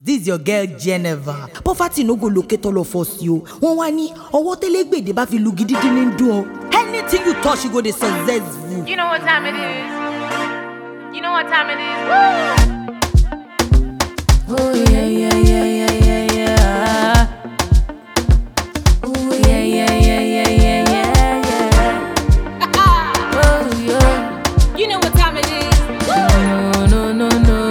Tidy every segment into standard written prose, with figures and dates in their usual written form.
This is your girl Geneva. Poverty no go locate all of us, you. Wọ́n wá ní ọwọ́ tẹ́lẹ̀gbẹ̀ dé bá fi lu gidi dín ní dùn o. Anything you touch, you go dey successful. You know what time it is. You know what time it is. Woo! Oh yeah, yeah, yeah, yeah, yeah, yeah. Oh yeah, yeah, yeah, yeah, yeah, yeah, yeah. Oh yeah. You know what time it is. No.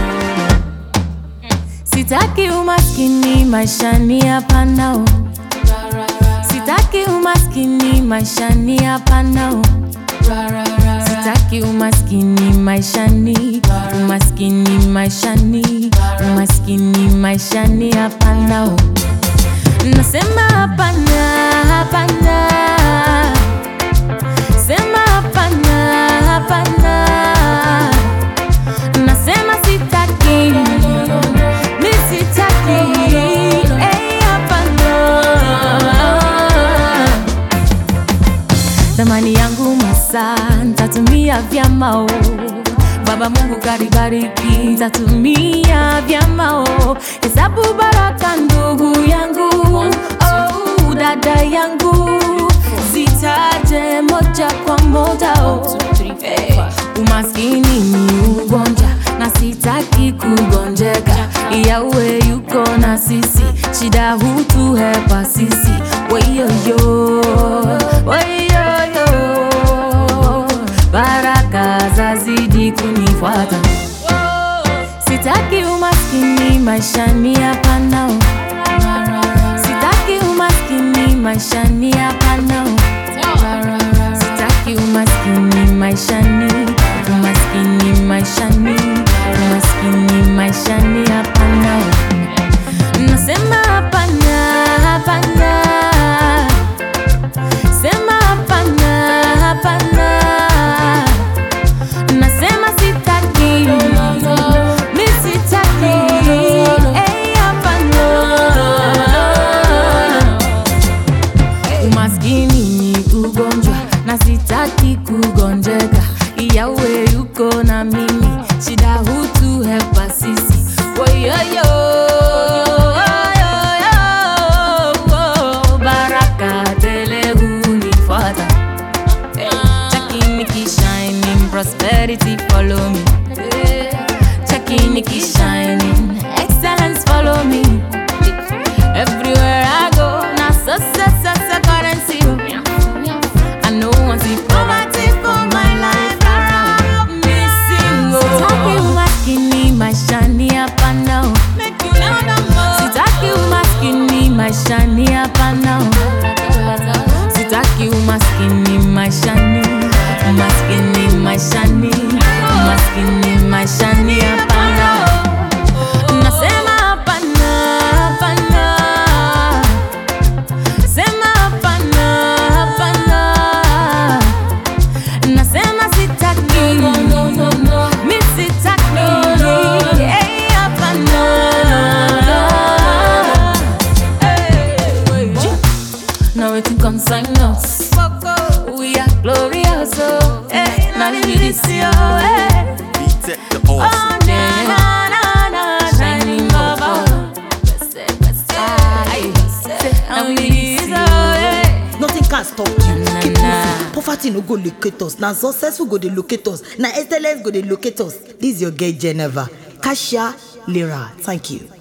Sitaki umaskini maishani hapana o. Sitaki umaskini maishani hapana o. Sitaki umaskini maishani, umaskini maishani, umaskini maishani hapana o. Nasema hapana, hapana. Sema hapana, hapana. Nasema sitaki, mi sitaki, hapana. Thamani yangu masaa ntatumia vyema o. Baba Mungu karibariki, tatumia vyema o. Hesabu baraka ndugu yangu, oh, dada yangu. Zitaje moja kwa moja o. Umaskini ni ugonjwa na sitaki kugonjeka. Yawe yuko na sisi, shida hutuhepa sisi. Weyoyo, weyoyo, baraka zazidi kunifuata. Sitaki umaskini maishani hapana o. Sitaki umaskini maishani hapana o. Sitaki umaskini maishani, umaskini maishani, umaskini maishani hapana o. Nasema hapana, hapana. Sema hapana, hapana. Nasema sitaki, mi sitaki, hapana. Umaskini ni ugonjwa na sitaki kugonjeka. Yawe yuko na mimi, shida hutuhepa sisi. Woyoyo, baraka tele hunifuata. Chakini shining, prosperity follow me. Chakini shining, excellence follow me. Everywhere I go, na success currency. I know one see poverty for my life around me sing. Sitaki umaskini maishani hapana o. Sitaki umaskini maishani hapana o. Sitaki umaskini maishani, umaskini maishani, umaskini maishani hapana o. Nasema hapana, hapana. Sema hapana, hapana. Nasema sitaki, mi sitaki, hapana. Now it concern us. We are glorious, oh. Now we this year, Beat the awesome. shining over. Now we this year, Nothing can stop you. Keep moving. Poverty no go locate us. Now successful go dey locate us. Now excellence go dey locate us. This is your girl Geneva. Kasia Lira. Thank you.